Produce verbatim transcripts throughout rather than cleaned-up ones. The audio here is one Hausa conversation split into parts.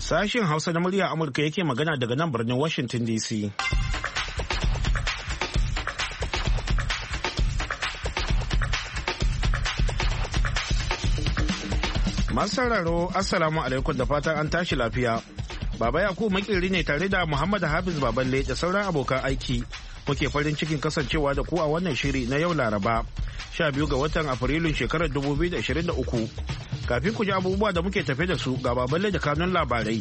Sashen Hausa na murya Amurka yake magana daga nan birnin Washington D C. Masu sauraro, Assalamu alaikum da fatan an tashi lafiya. Baba Yakubu makiri ne tare da Muhammad Hafiz Baballe da sauran abokan aiki. Muke farin cikin kasancewa da ku a wannan shiri na yau Laraba, sha biyu ga watan Afrilun shekarar dubu biyu da ashirin da uku. Kafin ku ji abubuwa da muke tafe da su ga Baballe da kanun labarai.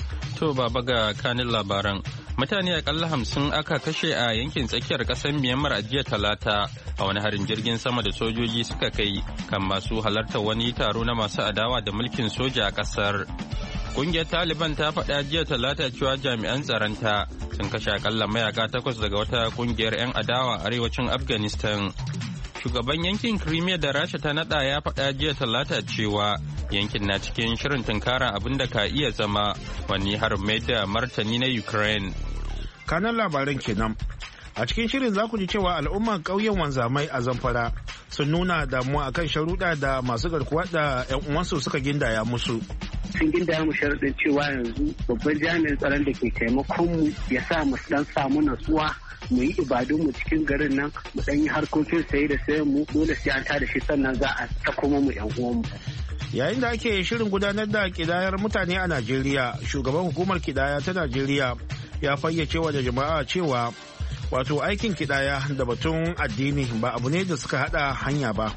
To baba ga kanin labaran. Mutane akalla hamsin aka kashe a yankin tsakiyar ƙasar Myanmar a jiya Talata a wani harin jirgin sama da sojoji suka kai kan masu halartar wani taro na masu adawa da mulkin soja a ƙasar. Ƙungiyar Taliban ta faɗa jiya Talata cewa jami'an tsaronta sun kashe akalla mayaka takwas daga wata ƙungiyar 'yan adawa a arewacin Afghanistan. Shugaban yankin Crimea da Rasha ta naɗa ya faɗa jiya Talata cewa yankin na cikin shirin tunkara abin da ka iya zama wani harin mai da martani na Ukraine. Kanan labaran kenan. A cikin shirin za ku ji cewa al'ummar ƙauyen wanzamai a Zamfara sun nuna damuwa akan sharuɗa da masu garkuwa da 'yan uwansu suka gindaya musu. Sun gindaya mu sharuɗin cewa yanzu babban jami'in tsaron da ke taimakon mu ya sa mu dan samu natsuwa mu yi ibadun mu cikin garin nan mu dan yi harkokin saye da sayan mu dole sai an tada shi sannan za a sako mu 'yan uwan mu. Yayin da ake shirin gudanar da kidayar mutane a Najeriya, shugaban hukumar kidaya ta Najeriya ya fayyace wa da jama'a cewa wato aikin kidaya da batun addini ba abu ne da suka hada hanya ba.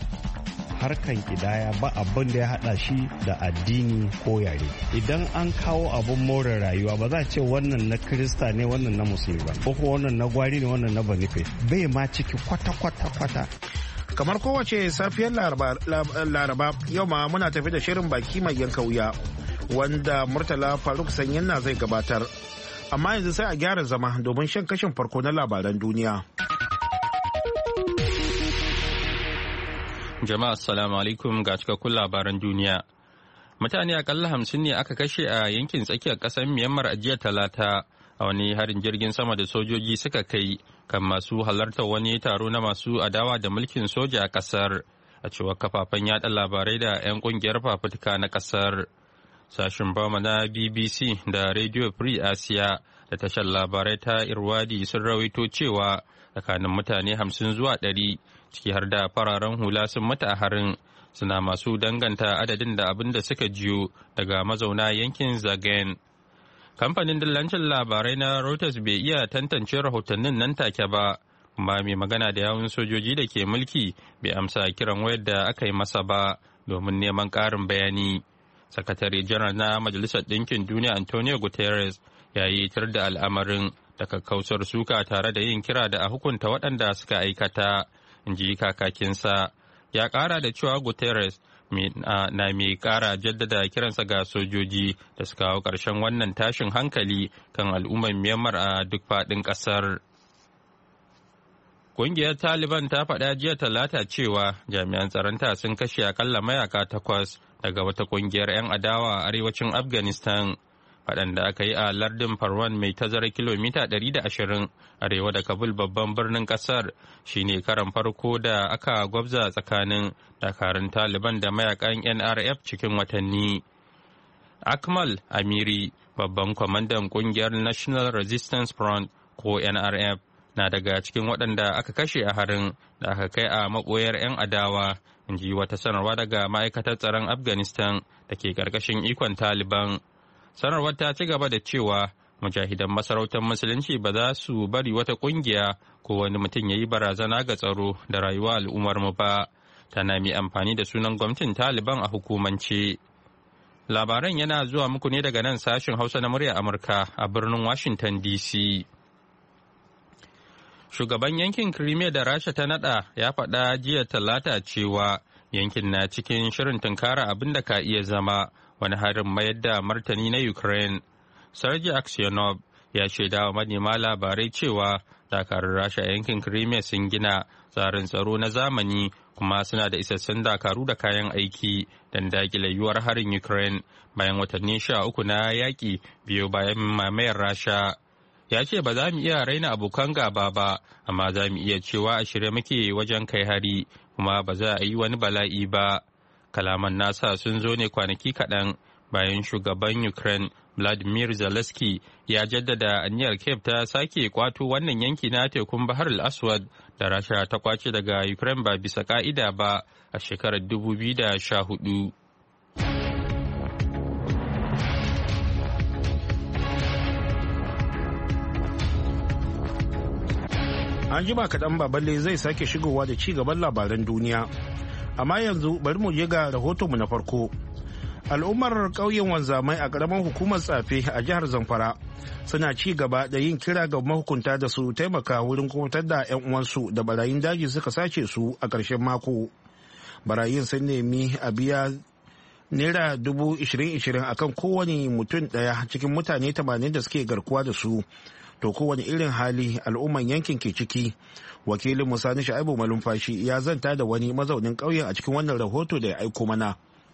Harkan kidaya ba abin da ya hada shi da addini ko yare. Idan an kawo abun more rayuwa ba za a ce wannan na Kirista ne wannan na Musulmi ba, ko wannan na Gwari ne wannan na Banife, bai ma ciki kwata-kwata-kwata. Kamar kowace safiyar laraba yau ma muna tafi da shirin baki mai yanka wuya wanda Murtala Faruk Sanyin na zai gabatar. Amma yanzu sai a gyara zama domin shan kashin farko na labaran duniya. Jama'a assalamu alaikum ga cikakkun labaran duniya. Mutane akalla hamsin ne aka kashe a yankin tsakiyar ƙasar Myanmar a jiya Talata a wani harin jirgin sama da sojoji suka kai kan masu halartar wani taro na masu adawa da mulkin soja a ƙasar, a cewar kafafen yada labarai da 'yan ƙungiyar fafutuka na ƙasar. Sashen Bama na B B C da Radio Free Asia da tashar labarai ta Irwadi sun rawaito cewa tsakanin mutane hamsin zuwa ɗari ciki har da fararen hula sun mutu a harin, suna masu danganta adadin da abin da suka jiyo daga mazauna yankin Zagayen. Kamfanin dillancin labarai na Reuters bai iya tantance rahotannin nan take ba, kuma mai magana da yawun sojoji da ke mulki bai amsa kiran wayar da aka yi masa ba domin neman ƙarin bayani. Sakatare janar na Majalisar Ɗinkin Duniya Antonio Guterres ya yi tir da al'amarin da kakkausar suka tare da yin kira da a hukunta waɗanda suka aikata, in ji kakakinsa. Ya ƙara da cewa Guterres na mai ƙara jaddada kiransa ga sojoji da su kawo ƙarshen wannan tashin hankali kan al'ummar Myanmar a duk faɗin ƙasar. Ƙungiyar Taliban ta faɗa jiya Talata cewa jami'an tsaronta sun kashe akalla mayaka takwas daga wata ƙungiyar 'yan adawa a arewacin Afghanistan, waɗanda aka yi a lardin Parwan mai tazarar kilomita ɗari da ashirin arewa da Kabul babban birnin ƙasar, shine karan farko da aka gwabza tsakanin dakarun Taliban da mayakan N R F cikin watanni. Akmal Amiri, babban kwamandan ƙungiyar National Resistance Front ko N R F, na daga cikin waɗanda aka kashe a harin da aka kai a maɓoyar 'yan adawa, in ji wata sanarwa daga ma'aikatar tsaron Afghanistan da ke ƙarƙashin ikon Taliban. Sanarwar ta ci gaba da cewa mujahidan masarautar musulunci ba za su bari wata ƙungiya ko wani mutum ya yi barazana ga tsaro da rayuwa al'ummarmu ba, tana mai amfani da sunan gwamnatin Taliban a hukumance. Labaran yana zuwa muku ne daga nan sashen Hausa na murya Amurka a birnin Washington D C. Shugaban yankin Crimea da Rasha ta nada ya faɗa jiya Talata cewa yankin na cikin shirin tunkara abin da ka iya zama wani harin mayar da martani na Ukraine. Sergei Aksyonov ya shaida wa manema labarai cewa dakarun Rasha a yankin Crimea sun gina tsarin tsaro na zamani kuma suna da isassun dakaru da kayan aiki don dakile yiwuwar harin Ukraine bayan watanni sha uku na yaƙi biyo bayan mamayar Rasha. Ya ce ba za mu iya raina abokan gaba ba, amma za mu iya cewa a shirye muke wajen kai hari kuma ba za a yi wani bala'i ba. Kalaman nasa sun zo ne kwanaki kaɗan bayan shugaban Ukraine Vladimir Zelensky ya jaddada aniyar Kiev ta sake kwato wannan yanki na tekun Bahar al-Aswad da Rasha ta kwace daga Ukraine ba bisa ka'ida ba a shekarar dubu biyu da sha hudu. An jima kaɗan baballe zai sake shigowa da ci gaban labaran duniya. Amma yanzu bari mu je ga rahotonmu na farko. Al'ummar ƙauyen wanzamai a ƙaramin hukumar tsafe a jihar Zamfara suna ci gaba da yin kira ga mahukunta da su taimaka wurin kubutar da 'yan uwansu da barayin daji suka sace su a ƙarshen mako. Barayin sun nemi a biya naira dubu ishirin ishirin akan kowane mutum ɗaya cikin mutane tamanin da suke garkuwa da su. To kowane irin hali al'umman yankin ke ciki. Wakilin Musani Sha'ibu Malumfashi ya zanta da wani mazaunin ƙauyen a cikin wannan rahoto da ya aiko mana.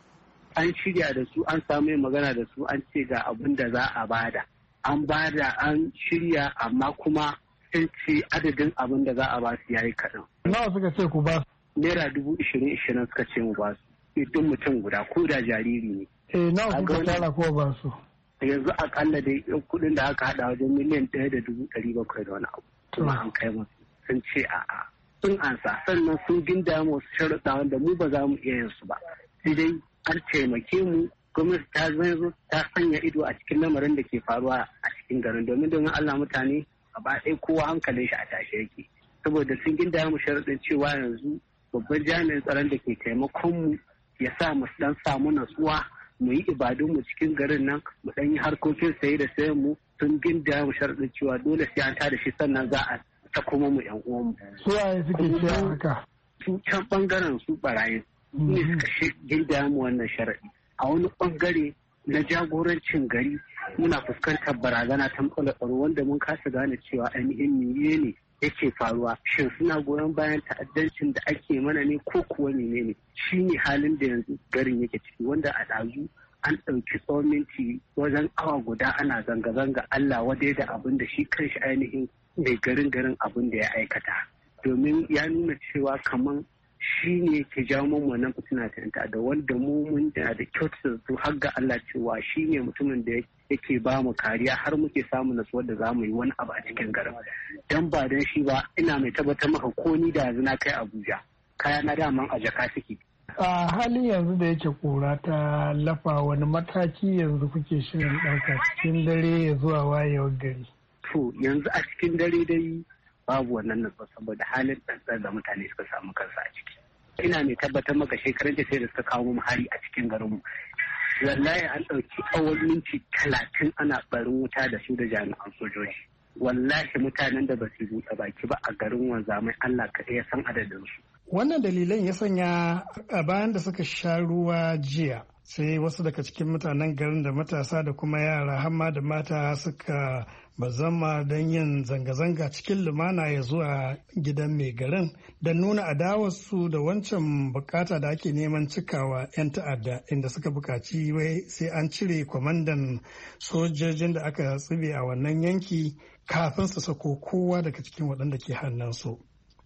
An shirya da su, an samu magana da su, an ce ga abin da za a bada. An bada an shirya amma kuma sun ce adadin abin da za a ba su yayi kaɗan. Nawa suka ce ku ba? Naira dubu ishirin ishirin suka ce mu ba su. Duk mutum guda ko da jariri ne. Eh nawa suka tara ko ba su? Yanzu akalla dai kuɗin da aka haɗa wajen miliyan ɗaya da dubu ɗari bakwai da wani abu. Kuma an kai musu sun ce a'a. Sun ansa sannan sun ginda mu sharuɗa wanda mu ba za mu iya yin su ba. Sai dai an taimake mu gwamnati ta zo ta sanya ido a cikin lamarin da ke faruwa a cikin garin domin domin Allah mutane gaba ɗaya kowa hankalin shi a tashe yake saboda sun ginda mu sharuɗin cewa yanzu babban jami'in tsaron da ke taimakon mu ya sa mu dan samu natsuwa mu yi ibadun mu cikin garin nan mu dan yi harkokin saye da sayan mu sun ginda mu sharuɗin cewa dole sai an tada shi sannan za a ta kuma mu yan uwan mu. Su waye suke cewa haka? Su can bangaren su barayin. ne suka gilda mu wannan sharaɗi a wani ɓangare na jagorancin gari muna fuskantar barazana ta matsalar tsaro wanda mun kasa gane cewa ainihin miye ne yake faruwa shin suna goyon bayan ta'addancin da ake mana ne ko kuwa menene shi ne halin da yanzu garin yake ciki wanda a ɗazu an ɗauki tsawon minti wajen awa guda ana zanga-zanga Allah wadai da abin da shi kanshi ainihin mai garin garin abin da ya aikata domin ya nuna cewa kaman shi ne ke jawo mun wannan fitina ta da wanda mu mun da da kyautar su har ga Allah cewa shi ne mutumin da yake ba mu kariya har muke samun nasuwar da za mu yi wani abu a cikin garin dan ba dan shi ba ina mai tabbatar maka ko ni da yanzu na kai Abuja kaya na daman a jaka suke. A halin yanzu da yake kura ta lafa wani mataki yanzu kuke shirin ɗauka cikin dare ya zuwa wayewar gari. To yanzu a cikin dare dai babu wannan nutsuwa saboda halin tsantsar da mutane suka samu kansa a ciki. Ina mai tabbatar maka shekaran da sai da suka kawo mu hari a cikin garinmu. Wallahi an ɗauki tsawon minti talatin ana barin wuta da su da jami'an sojoji. Wallahi mutanen da ba su buɗe baki ba a garin wanzamai Allah kaɗai ya san adadinsu. Wannan dalilan ya sanya a bayan da suka sha ruwa jiya sai wasu daga cikin mutanen garin da matasa da kuma yara hamma da mata suka bazama don yin zanga-zanga cikin lumana ya zuwa gidan mai garin don nuna adawarsu da wancan bukata da ake neman cikawa 'yan ta'adda inda suka bukaci wai sai an cire kwamandan sojojin da aka tsibe a wannan yanki kafin su sako kowa daga cikin waɗanda ke hannunsu.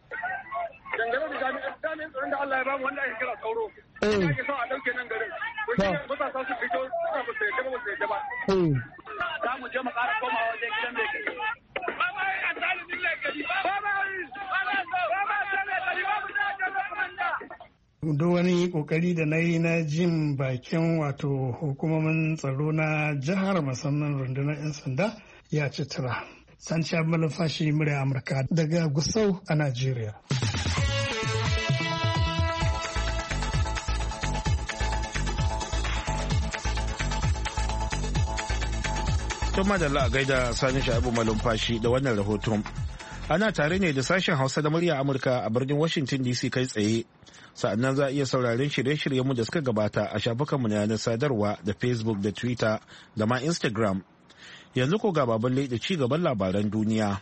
da Allah ya bamu wanda ake kira sauro. Eh. Ake so a dauke nan garin. Ko shi matasa su fito suka ba su yadda ba su yadda ba. Eh. Za mu je mu ƙara komawa wajen gidan mai gari. Ba ma yi a talibin mai gari. Ba ma yi. Ba ma so. Ba ma so mai gari. Ba mu da jan komanda. Duk wani kokari da na yi na jin bakin wato hukumomin tsaro na jihar musamman rundunar 'yan sanda ya ci tura. Sanci Malumfashi murya Amurka daga Gusau a Najeriya. Tuma da a gaida Sani Sha'ibu Malumfashi da wannan rahoton. Ana tare ne da sashen Hausa da murya Amurka a birnin Washington D C kai tsaye. Sa'annan za a iya sauraren shirye-shiryenmu da suka gabata a shafukanmu na yanar sadarwa da Facebook da Twitter da ma Instagram. Yanzu ko ga baban da ci gaban labaran duniya.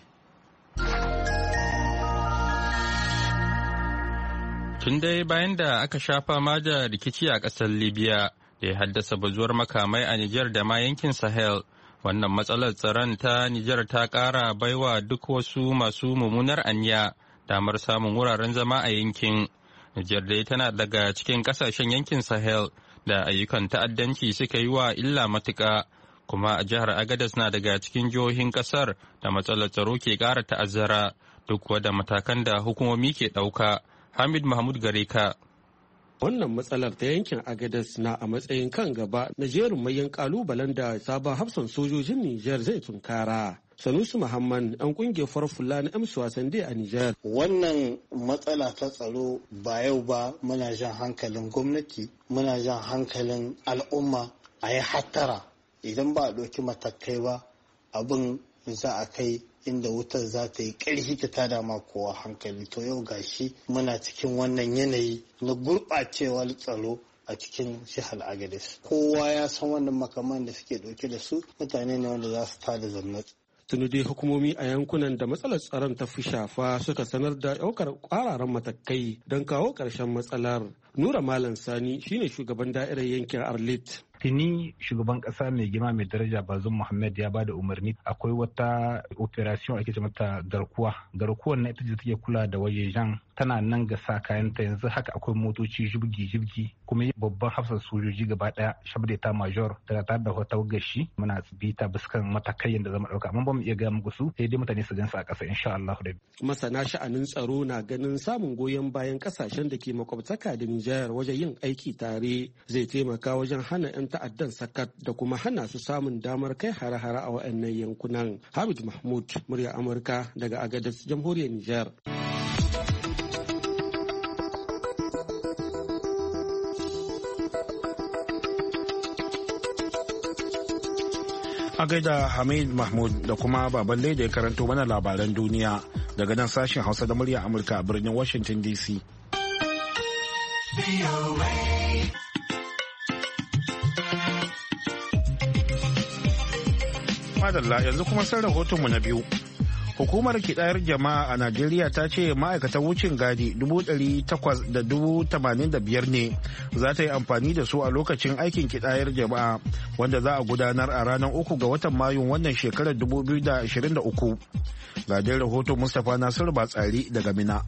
Tun dai bayan da aka sha fama da rikici a ƙasar Libya da ya haddasa bazuwar makamai a Nijar da ma yankin Sahel, wannan matsalar tsaron ta Nijar ta ƙara baiwa duk wasu masu mummunar aniya damar samun wuraren zama a yankin. Nijar dai tana daga cikin ƙasashen yankin Sahel da ayyukan ta'addanci suka yi wa illa matuƙa, kuma a jihar Agadez na daga cikin jihohin kasar da matsalar tsaro ke ƙara ta'azzara duk da matakan da hukumomi ke ɗauka. Hamid Mahmud Gareka. Wannan matsalar ta yankin Agadez na a matsayin kan gaba na jerin mayan kalubalen da sabon hafsan sojojin Nijar zai tunkara. Sanusi Muhammad ɗan ƙungiyar farfula na amsu wasan a Nijar. Wannan matsala ta tsaro ba yau ba muna jan hankalin gwamnati, muna jan hankalin al'umma a yi hattara idan ba a ɗauki matakai ba abin za a kai inda wutar za ta yi ƙarfi ta tada ma kowa hankali. To yau gashi muna cikin wannan yanayi na gurɓacewar tsaro a cikin jihar Agadez. Kowa ya san wannan makaman da suke ɗauke da su mutane ne wanda za su tada zanna. Tuni dai hukumomi a yankunan da matsalar tsaron ta fi shafa suka sanar da ɗaukar ƙwararan matakai don kawo ƙarshen matsalar. Nura Malam Sani shine shugaban da'irar yankin Arlit. Tuni shugaban kasa mai girma mai daraja Bazoum Muhammad ya bada umarni akwai wata operation ake ce mata garkuwa. Garkuwar na ita ce take kula da wajejen tana nan ga sa kayanta yanzu haka akwai motoci jibgi jibgi kuma babban hafsan sojoji gaba daya shabdeta major daga tare da wata gashi muna bita biskan matakai yanda zama dauka amma ba mu iya ga muku su sai dai mutane su gansu a kasa insha Allah. Masana sha'anin tsaro na ganin samun goyon bayan kasashen da ke makwabtaka da Nijar wajen yin aiki tare zai taimaka wajen hana 'yan ta'addan sakat da kuma hana su samun damar kai hare-hare a waɗannan yankunan. Hamid Mahmud, murya Amurka daga Agadez, jamhuriyar Nijar. A gaida Hamid Mahmud da kuma baban da ya karanto mana labaran duniya daga nan sashen Hausa da murya Amurka a birnin Washington D C. Madalla yanzu kuma sai rahotonmu na biyu. Hukumar kidayar jama'a a Najeriya ta ce ma'aikatan wucin gadi dubu ɗari takwas da dubu tamanin da biyar ne za ta yi amfani da su a lokacin aikin kidayar jama'a wanda za a gudanar a ranar uku ga watan Mayun wannan shekarar dubu biyu da ashirin da uku. Ga dai rahoton Mustapha Nasiru Batsari daga Mina.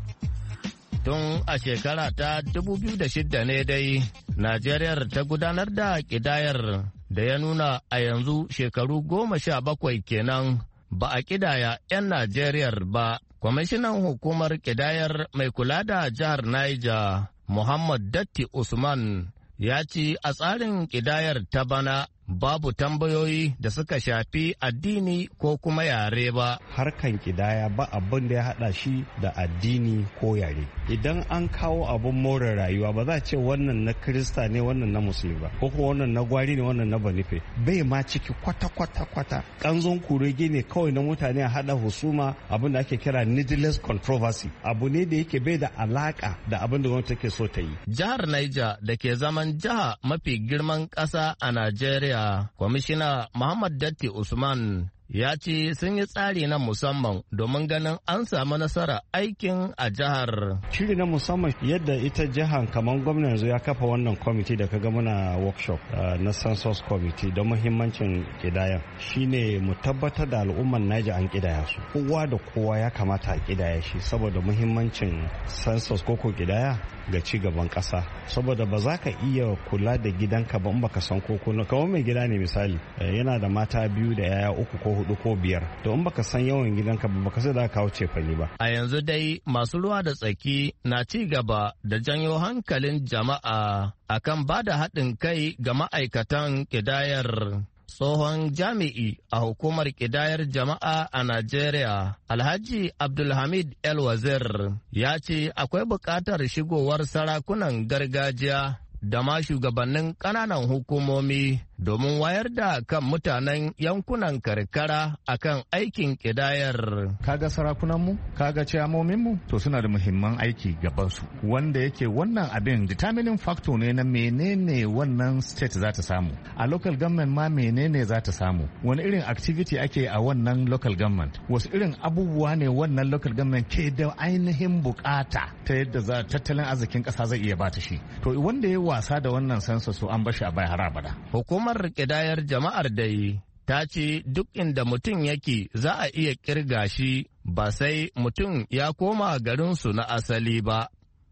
Tun a shekara ta dubu biyu da shida ne dai Najeriya ta gudanar da kidayar da ya nuna a yanzu shekaru goma sha bakwai kenan ba a kidaya 'yan Najeriya ba. Kwamishinan hukumar kidayar mai kula da jihar Niger, Muhammad Datti Usman, ya ce a tsarin kidayar ta bana babu tambayoyi da suka shafi addini ko kuma yare ba. Harkan kidaya ba abin da ya hada shi da addini ko yare. Idan an kawo abin more rayuwa ba za a ce wannan na Kirista ne wannan na Musulmi ba, ko kuma wannan na gwari ne wannan na Banife. Bai ma ciki kwata kwata kwata. Kanzon kurege ne kawai na mutane a hada husuma, abin da ake kira needless controversy. Abu ne da yake bai da alaka da abin da gwamnati take so ta yi. Jihar Niger da ke zaman jiha mafi girman ƙasa a Najeriya, Kwamishina Muhammad Datti Usman ya ce sun yi tsari na musamman domin ganin an samu nasara aikin a jihar. Shiri na musamman yadda ita jihar kamar gwamna yanzu ya kafa wannan kwamiti da kaga muna workshop uh, na census committee don muhimmancin kidaya shine mu tabbatar da al'ummar Niger an kidaya su. Kowa da kowa ya kamata a kidaya shi saboda muhimmancin census koko kidaya ga ci gaban kasa, saboda ba za ka iya kula da gidanka ba in baka san koko na kamar mai gida ne misali yana da mata biyu da yaya uku ko hudu ko biyar, to in baka san yawan gidanka ba baka sai da kawo cefane ba. A yanzu dai masu ruwa da tsaki na ci gaba da janyo hankalin jama'a akan ba da haɗin kai ga ma'aikatan ƙidayar. Tsohon jami'i a hukumar ƙidayar jama'a a Najeriya, Alhaji Abdulhamid El Wazir, ya ce akwai buƙatar shigowar sarakunan gargajiya da ma shugabannin ƙananan hukumomi domin wayar da kan mutanen yankunan karkara akan aikin ƙidayar. Kaga sarakunanmu, kaga ciyamominmu, to suna da muhimman aiki gabansu, wanda yake wannan abin determining factor ne na menene wannan state za ta samu. A local government ma menene za ta samu, wani irin activity ake a wannan local government, wasu irin abubuwa ne wannan local government ke da ainihin bukata ta yadda za tattalin arzikin ƙasa zai iya bata shi. To wanda ya wasa da wannan census so an bashi a bai har abada. Hukumar ƙidayar jama'ar dai ta ce duk inda mutum yake za a iya kirga shi ba sai mutum ya koma garinsu na asali ba.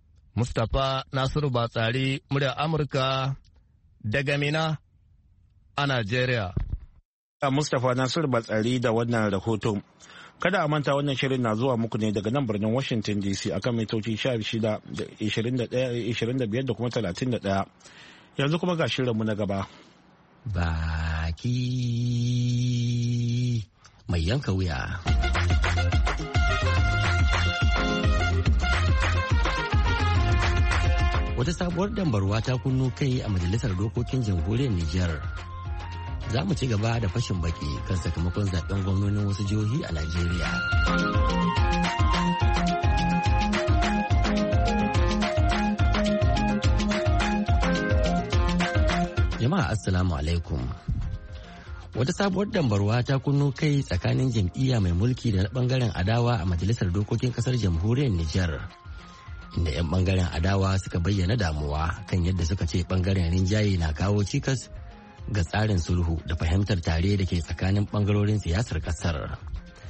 Mustapha Nasiru Batsari, muryar Amurka daga Mina a Najeriya. Mustapha Nasir Batsari da wannan rahoton. Kada a manta wannan shirin na zuwa muku ne daga nan birnin Washington D C akan mitoci sha shida, ishirin da ɗaya, ishirin da biyar da kuma talatin da ɗaya. Yanzu kuma ga shirinmu na gaba. Baki mai yanka wuya. Wata sabuwar dambarwa ta kunno kai a Majalisar Dokokin Jamhuriyar Nijar. Za mu ci gaba da fashin baki kan sakamakon zaben gwamnonin wasu jihohi a Najeriya. Jama'a Assalamu alaikum. Wata sabuwar dambarwa ta kunno kai tsakanin jam'iyya mai mulki da na bangaren adawa a Majalisar Dokokin Kasar Jamhuriyar Nijar. Inda 'yan bangaren adawa suka bayyana damuwa kan yadda suka ce bangaren rinjaye na kawo cikas ga tsarin sulhu da fahimtar tare da ke tsakanin bangarorin siyasar kasar.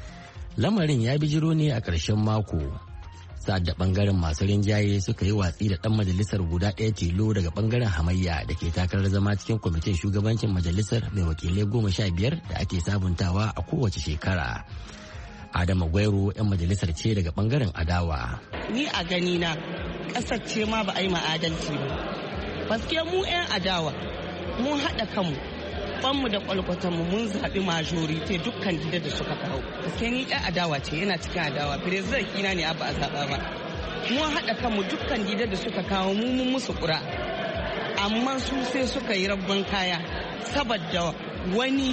Lamarin ya bijiro ne a ƙarshen mako, sa'ad da bangaren masu rinjaye suka yi watsi da ɗan majalisar guda ɗaya tilo daga bangaren hamayya da ke takarar zama cikin kwamitin shugabancin majalisar mai wakilai goma sha biyar da ake sabuntawa a kowace shekara. Adama Gwairo 'yan majalisar ce daga bangaren adawa. Ni a gani na ƙasar ce ma ba a yi ma'adalci ba. Paske mu 'yan adawa mun haɗa kanmu, kwanmu da kwalkwatanmu mun zaɓi majorite dukkan gida da suka kawo. Paske ni 'yan adawa ce, yana cikin adawa. Firezidan kina ne abu a zaɓa ba. Mun haɗa kanmu dukkan gida da suka kawo mu mun musu ƙura. Amma su sai suka yi rabban kaya saboda wani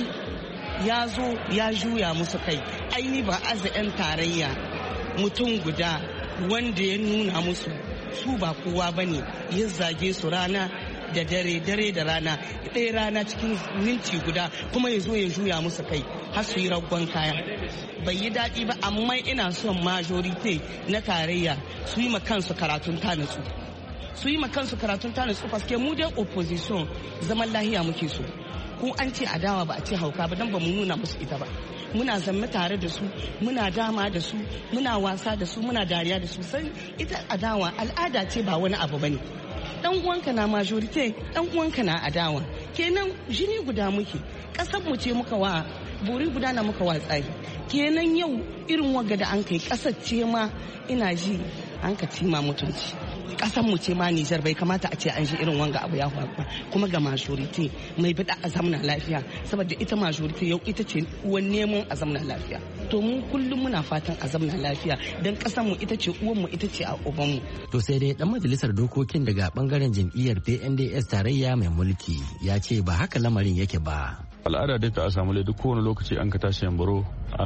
ya zo ya juya musu kai. Aini ba aza 'yan tarayya mutum guda wanda ya nuna musu su ba kowa ba ne, ya zage su rana da dare dare da rana ɗaya rana cikin minti guda kuma ya zo ya juya musu kai har su yi raggon kaya. Bai yi daɗi ba, amma ina son majorite na tarayya su yi ma kansu karatun tanatsu su yi ma kansu karatun tanatsu paske mu dai opposition zaman lahiya muke so. Ko an ce adawa ba a ce hauka ba, dan ba mu nuna musu ita ba. Muna zamme tare da su, muna dama da su, muna wasa da su, muna dariya da su. Sai ita adawa al'ada ce ba wani abu bane. Dan uwanka na majorite, dan uwanka na adawa. Kenan jini guda muke, kasar mu ce muka wa buri guda na muka wa tsari. Kenan yau irin wagga da an kai kasar ce ma ina ji an ka cima mutunci. Kasan mu ce ma Nijar bai kamata a ce an shi irin wanga abu ya faru ba, kuma ga majority mai bida a zamna lafiya, saboda ita majority yau ita ce uwan neman a zamna lafiya. To mu kullum muna fatan a zamna lafiya dan kasan mu ita ce uwan mu, ita ce a uban mu. To sai dai dan majalisar dokokin daga bangaren jam'iyyar P N D S tarayya mai mulki ya ce ba haka lamarin yake ba. Al'ada dai ta samu duk kowane lokaci an ka tashi yambaro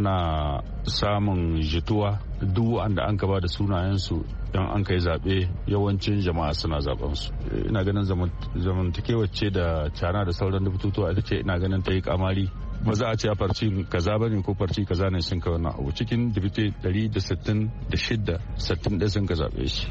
ana samun jituwa duk wanda an ka ba da sunayensu don an kai zaɓe yawancin jama'a suna zaben su. Ina ganin zamantakewar ce da cana da sauran bututuwa ita ce ina ganin ta yi kamari. Ba za a ce a farci kaza bane ko farci kaza ne sun ka wannan abu. Cikin dibite ɗari da sittin da shida sittin ɗaya sun ka zaɓe shi.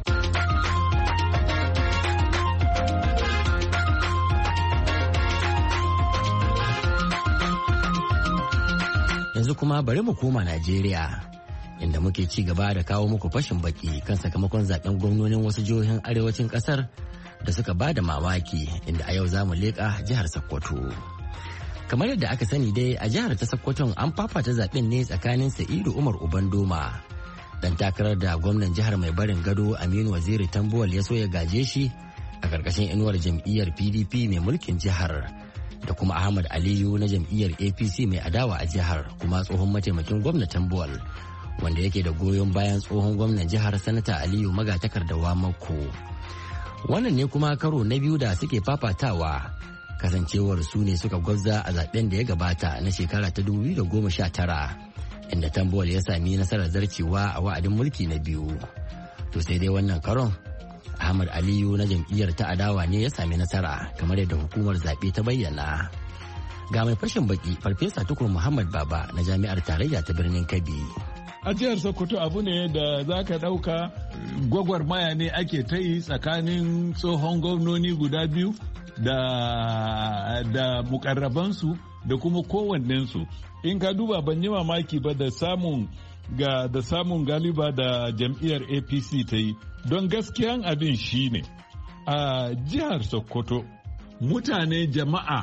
Yanzu kuma bari mu koma Najeriya, inda muke ci gaba da kawo muku fashin baki kan sakamakon zaben gwamnonin wasu jihohin arewacin kasar da suka ba da mamaki, inda a yau za mu leƙa jihar Sokoto. Kamar yadda aka sani dai a jihar ta Sokoton an fafata zaben ne tsakanin Sa'idu Umar Ubandoma, dan takarar da gwamnan jihar mai barin gado Aminu Waziri Tambuwal ya so ya gaje shi a ƙarƙashin inuwar jam'iyyar P D P mai mulkin jihar, da kuma Ahmad Aliyu na jam'iyyar A P C mai adawa a jihar kuma tsohon mataimakin gwamnan Tambuwal, wanda yake da goyon bayan tsohon gwamnan jihar Sanata Aliyu Magatakardawa Mako. Wannan ne kuma karo na biyu da suke fafatawa, kasancewar su ne suka gwabza a zaben da ya gabata na shekara ta dubu biyu da goma sha tara, inda Tambuwal ya sami nasarar zarcewa a wa'adin mulki na biyu. To sai dai wannan karon Ahmad Aliyu na jam'iyyar ta adawa ne ya sami nasara, kamar yadda hukumar zaɓe ta bayyana. Ga mai fashin baki Farfesa Tukur Muhammad Baba na Jami'ar Tarayya ta birnin Kebbi. A jihar Sokoto abu ne da za ka ɗauka gwagwarmaya ne ake ta yi tsakanin tsohon gwamnoni guda biyu da, da mukarrabansu da kuma kowannensu. In ka duba ban yi mamaki ba da samun ga da samun galiba da jam'iyyar A P C ta yi, don gaskiyan abin shine a jihar Sokoto mutane jama'a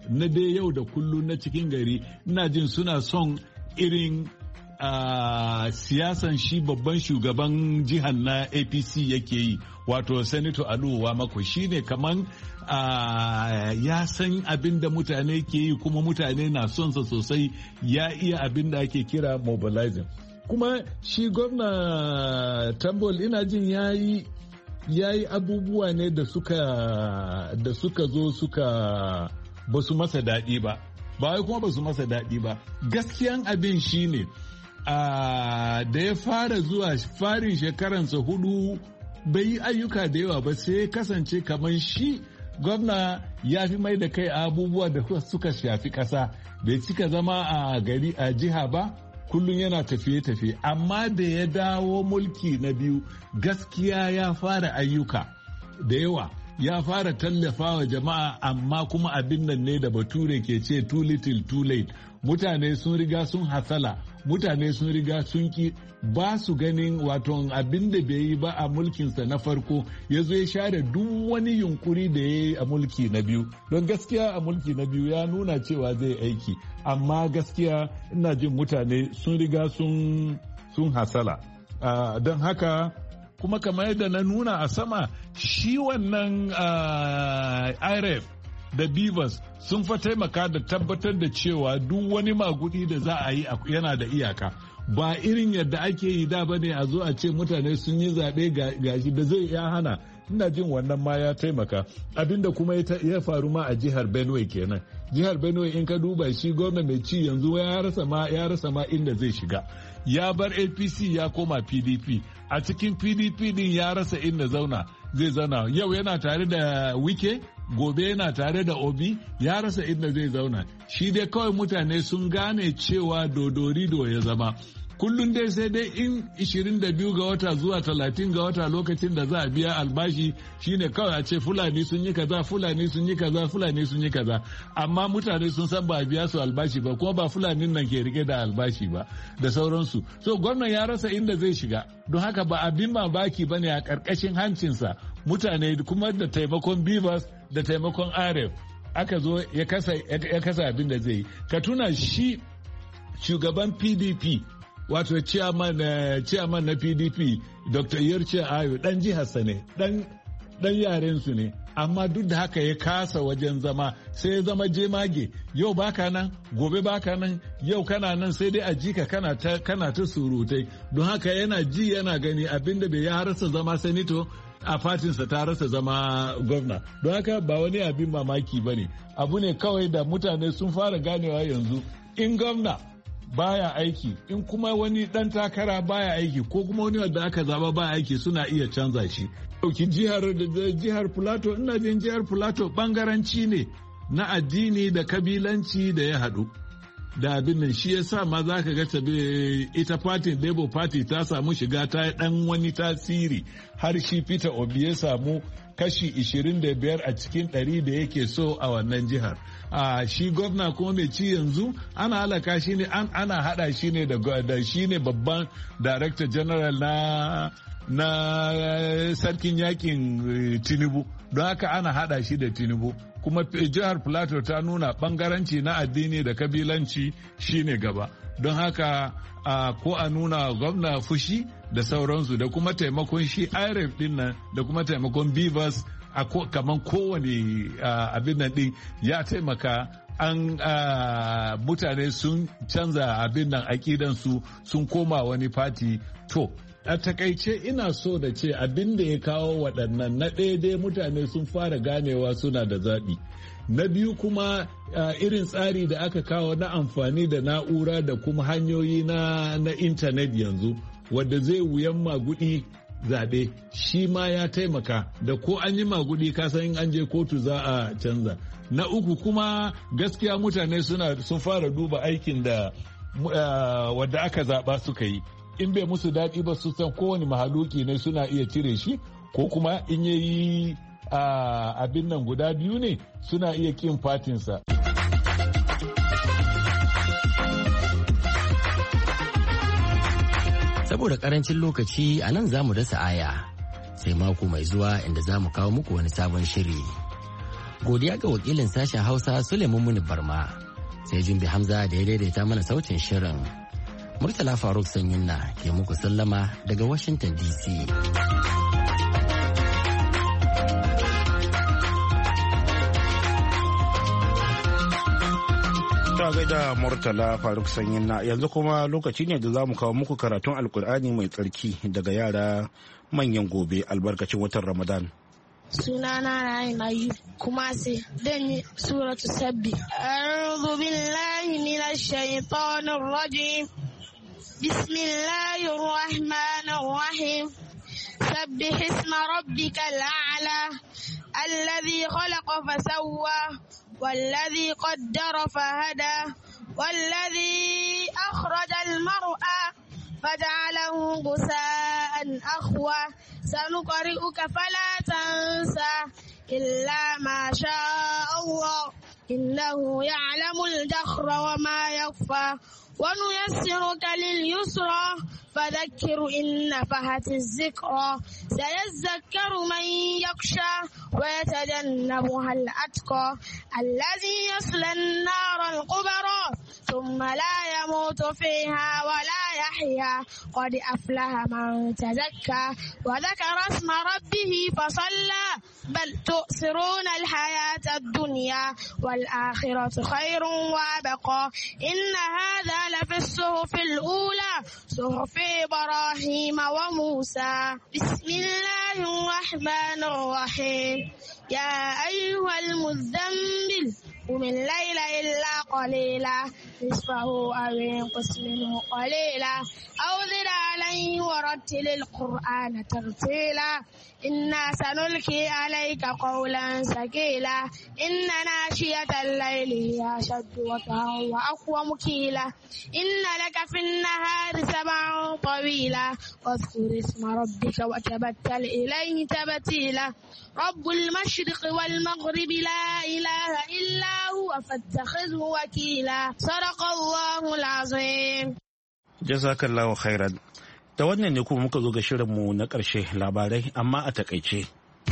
na dai yau da kullum na cikin gari, ina jin suna son irin Uh, siyasan shi babban shugaban jihar na A P C yake yi, wato Senator Aluwa Mako, shi ne kaman uh, ya san abin da mutane ke yi kuma mutane na son sa sosai, ya iya abin da ake kira mobilizing. Kuma shi gwamna Tambol ina jin ya yi ya yi abubuwa ne da suka da suka zo suka ba su masa daɗi ba, ba wai kuma ba su masa daɗi ba. Gaskiyan abin shi ne Uh, da ya fara zuwa farin shekaransa hudu bai yi ayyuka da yawa ba, sai kasance kamar shi gwamna ya fi mai da kai a abubuwa da suka shafi ƙasa, bai cika zama a gari a jiha ba, kullum yana tafiye-tafiye. Amma da ya dawo mulki na biyu gaskiya ya fara ayyuka da yawa, ya fara tallafawa jama'a, amma kuma abin nan ne da bature ke ce too little too late. Mutane sun riga sun hasala, mutane sun riga sun ki, ba su ganin wato abin da bai yi ba a mulkinsa na farko, ya zo ya share duk wani yunkuri da ya yi a mulki na biyu. Don gaskiya a mulki na biyu ya nuna cewa zai aiki, amma gaskiya ina jin mutane sun riga sun hasala. Uh, don haka kuma kamar yadda na nuna a sama, shi wannan uh, I R F da Beavers sun fa taimaka da tabbatar da cewa duk wani magudi da za a yi yana da iyaka. Ba irin yadda ake yi da bane a zo a ce mutane sun yi zaɓe gashi da zai ya hana. Ina jin wannan ma ya taimaka. Abinda kuma ya faru ma a jihar Benue kenan. Jihar Benue in ka duba, shi gwamna mai ci yanzu ya rasa ma ya rasa ma inda zai shiga. Ya bar A P C ya koma P D P. A cikin P D P din ya rasa inda zauna zai zauna. Yau yana tare da Wike, gobe yana tare da Obi, ya rasa inda zai zauna. Shi dai kawai mutane sun gane cewa dodorido ya zama. Kullum dai sai dai in ishirin da biyu ga wata zuwa talatin ga wata lokacin da za a biya albashi, shine kawai a ce Fulani sun yi kaza, Fulani sun yi kaza, Fulani sun yi kaza. Amma mutane sun san ba a biya su albashi ba, kuma ba Fulanin nan ke rike da albashi ba da sauransu. So gwamnan ya rasa inda zai shiga. Don haka ba abin mamaki bane a karkashin hancinsa mutane kuma da taimakon Beavers da taimakon R F aka zo ya kasa abin da zai yi. Ka tuna shi shugaban P D P, wato chairman uh, chairman na P D P, Doctor Yerce Ayo, dan jiharsa ne, dan dan yaren su ne, amma duk da haka ya kasa wajen zama, sai ya zama jemage. Yau baka nan, gobe baka nan, yau kana nan, sai dai a jika kana ta kana ta surutai. Don haka yana ji yana gani abinda bai ya rasa zama senator, a fatinsa ta rasa zama gwamna. Don haka ba wani abin mamaki bane, abu ne kawai da mutane sun fara ganewa yanzu. In gwamna baya aiki, in kuma wani dan takara baya aiki, ko kuma wani wanda aka zaba baya aiki, suna iya canza shi. Dauki jihar jihar Plateau, ina jin jihar Plateau bangaranci ne na addini da kabilanci da ya haɗu da abin nan, shi yasa ma za ka ga tabe ita party Labour Party ta samu shiga ta dan wani tasiri, har shi Peter Obi ya samu kashi ishirin da biyar a cikin ɗari da yake so a wannan jihar. A shi gwamna kuma mai ci yanzu ana halaka shi ne, ana hada shi ne da shi ne babban director general na na sarkin yakin Tinubu, don haka ana hada shi da Tinubu. Kuma jihar Plateau ta nuna bangaranci na addini da kabilanci shine gaba, don haka a ko a nuna gwamna fushi da sauransu, da kuma taimakon shi I R F din nan, da kuma taimakon Beavers a kaman kowane abin nan din ya taimaka. An mutane sun canza abin nan akidansu, sun koma wani fati. To a takaice ina so da ce abin da ya kawo waɗannan, na ɗaya dai mutane sun fara ganewa suna da zaɓi. Na biyu kuma irin tsari da aka kawo na amfani da na'ura da kuma hanyoyi na, na intanet yanzu, wadda zai wuyan magudi zaɓe, shi ma ya taimaka. Da ko an yi magudi kasan in an je kotu za a canza. Na uku kuma gaskiya mutane suna sun fara duba aikin da uh, wadda aka zaɓa suka yi. In bai musu daɗi ba, su san kowane mahaluki ne suna iya cire shi, ko kuma in yayi uh, abin nan guda biyu ne suna iya kin fatinsa. Saboda karancin lokaci a nan za mu dasa aya, sai mako mai zuwa inda za mu kawo muku wani sabon shiri. Godiya ga wakilin sashen Hausa Suleiman Muni Barma. Sai Jumbi Hamza da ya daidaita mana sautin shirin. Murtala Faruk Sanyinna ke muku sallama daga Washington D C. Ta gaida Murtala Faruk Sanyinna, yanzu kuma lokaci ne da za mu kawo muku karatun Alkur'ani mai tsarki daga yara manyan gobe albarkacin watan Ramadan. Sunana Rahim Ayub kuma sai dan yi suratu sabbi. A'udhu billahi minash shaitanir rajim. Bismillahir rahmanir rahim. Sabbih isma rabbikal a'la alladhi khalaqa fasawwa والذي قدر فهدى والذي أخرج المرأة فجعله غثاء أخوى سنقرئك فلا تنسى إلا ما شاء الله إنه يعلم الجهر وما يخفى ونيسرك لليسرى فذكر إن نفحت الذكرى سيذكر من يخشى ويتجنبها الأتقى الذي يصلى النار الكبرى ثم لا يموت فيها ولا يحيا قد أفلح من تزكى وذكر اسم ربه فصلى بل تؤثرون الحياة الدنيا والآخرة خير وأبقى إن هذا لفي الصحف الأولى صحف إبراهيم وموسى بسم الله الرحمن الرحيم يا أيها المزمل قم الليل إلا قليلا نصفه أو انقص منه قليلا أو زد عليه ورتل القرآن ترتيلا إنا سنلقي عليك قولا ثقيلا إن ناشية الليل هي أشد وطئا وأقوى مكيلا إن لك في النهار سبعا طويلا واذكر اسم ربك وتبتل إليه تبتيلا رب المشرق والمغرب لا إله إلا هو فاتخذه وكيلا صدق الله العظيم. Jazakallahu khairan. Da wannan ne kuma muka zo ga shirinmu na ƙarshe labarai amma a takaice.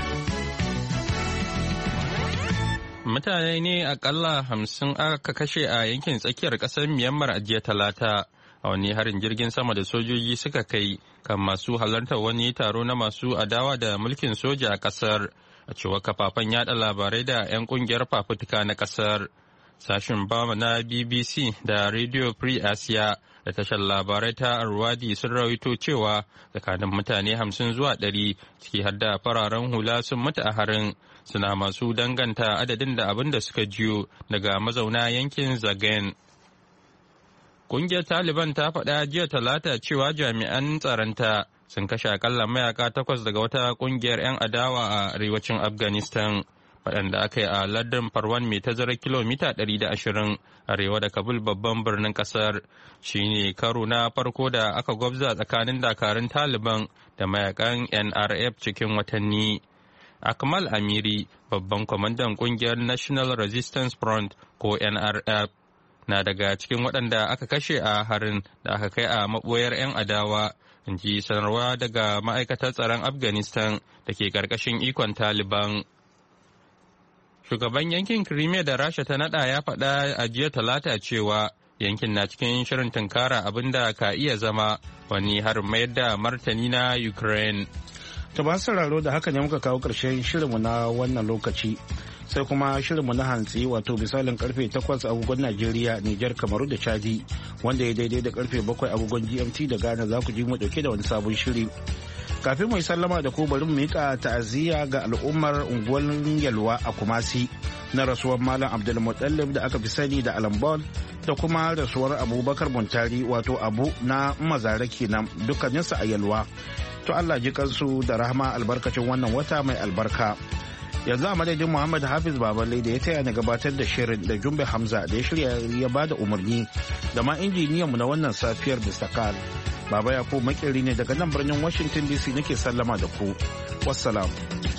Mutane ne akalla hamsin aka kashe a yankin tsakiyar ƙasar Myanmar a jiya talata a wani harin jirgin sama da sojoji suka kai kan masu halartar wani taro na masu adawa da mulkin soja a ƙasar a cewar kafafen yada labarai da 'yan ƙungiyar fafutuka na ƙasar. Sashen Bama na B B C da Radio Free Asia da tashar labarai ta Arwadi sun rawaito cewa tsakanin mutane hamsin zuwa ɗari ciki har da fararen hula sun mutu a harin suna masu danganta adadin da abin da suka jiyo daga mazauna yankin Zagain. Ƙungiyar Taliban ta faɗa jiya talata cewa jami'an tsaronta sun kashe akalla mayaka takwas daga wata ƙungiyar 'yan adawa a arewacin Afghanistan. Waɗanda aka yi a lardin Farwan mai tazarar kilomita ɗari da ashirin arewa da Kabul babban birnin ƙasar shi ne karo na farko da aka gwabza tsakanin dakarun Taliban da mayakan N R F cikin watanni. Akmal Amiri, babban kwamandan ƙungiyar National Resistance Front ko N R F, na daga cikin waɗanda aka kashe a harin da aka kai a maɓoyar 'yan adawa, in ji sanarwa daga ma'aikatar tsaron Afghanistan da ke ƙarƙashin ikon Taliban. Shugaban yankin Crimea da Rasha ta nada ya faɗa a jiya talata cewa yankin na cikin shirin tunkara abin da ka iya zama wani harin mayar da martani na Ukraine. Ta ba sauraro da haka ne muka kawo ƙarshen shirinmu na wannan lokaci. Sai kuma shirinmu na hantsi wato misalin karfe takwas agogon Najeriya, Nijar, Kamaru da Chadi wanda ya daidai da karfe bakwai agogon G M T da Ghana za ku ji mu dauke da wani sabon shiri. Kafin mai sallama da ku bari mu mika ta'aziyya ga al'ummar unguwar Yalwa a Kumasi na rasuwar Malam Abdulmutallib da aka fi sani da Alambol da kuma rasuwar Abubakar Muntari wato Abu na Mazara kenan dukkaninsu a Yalwa. To Allah ji kansu da rahama albarkacin wannan wata mai albarka. Yanzu a madadin Muhammad Hafiz Baballe da ya taya na gabatar da shirin da Jumbe Hamza da ya shirya ya bada umarni da ma injiniyanmu na wannan safiyar Mister Karl. Baba Yakubu makeri ne daga nan birnin Washington D C nake sallama da ku. Wassalam.